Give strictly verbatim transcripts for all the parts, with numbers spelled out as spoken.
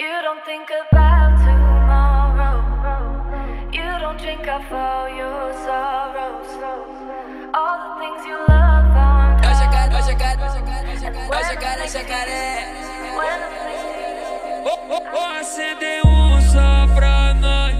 You don't think about tomorrow. You don't drink off all your sorrows. All the things you love on top. Hoje eu quero, hoje eu quero, hoje eu quero, hoje eu quero, hoje eu quero, hoje eu quero. Oh, oh, oh, acender um só pra nós.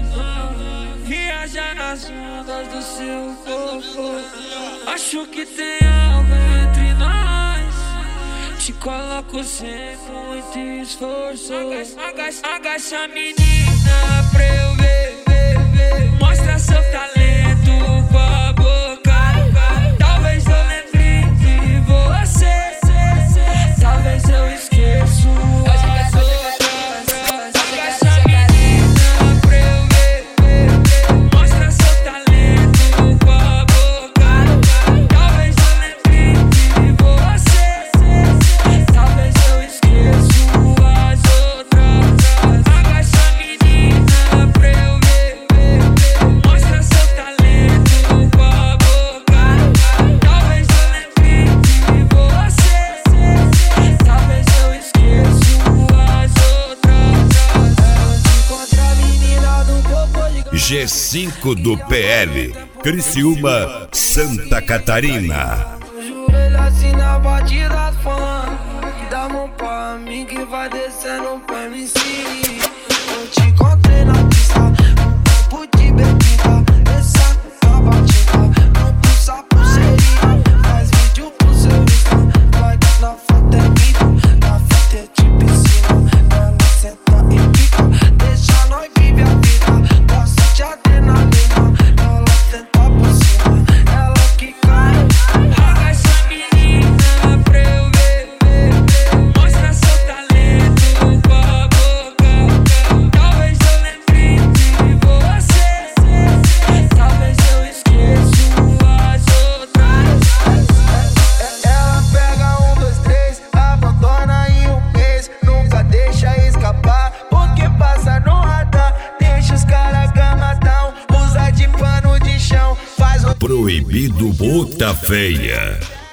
Viajar nas ondas do seu corpo. Acho que tem algo entre nós. Te coloco sem muito esforço. Agacha, agacha menina pra eu ver, ver, ver. Mostra seu talento com a boca. Talvez eu lembre de você. Talvez eu esqueço as outras. Agacha menina pra eu ver, ver, ver. Mostra seu talento com a boca. Talvez eu lembre de você. Talvez eu esqueço as outras. Agacha menina pra eu ver, ver, ver. Mostra seu talento com a boca. Talvez eu lembre de você. Talvez eu esqueço as outras. Ela se encontra a menina do corpo de G cinco do P L, Criciúma, Santa Catarina. O joelho assim na batida falando. Dá mão pra mim que vai descendo pra mim sim. Eu te encontrei na pista, um copo de bebida. Essa tua batida, não pulsa pulseirinha. Faz vídeo pro seu Insta, vai na foto é mico, na foto é de piscina. Ela senta e pica, deixa nós viver a vida. Gosta de adrenalina, ela senta por cima, ela que cai. Agacha menina pra eu ver, ver, ver. Mostra seu talento com a boca. Talvez eu lembre de você. Talvez eu esqueço as outras. Ela pega um, dois, três, abandona em um mês. Nunca deixa escapar, porque passa no radar. Deixa os caras gamadão, usa de pano de chão. Faz o Proibido Bota Feia.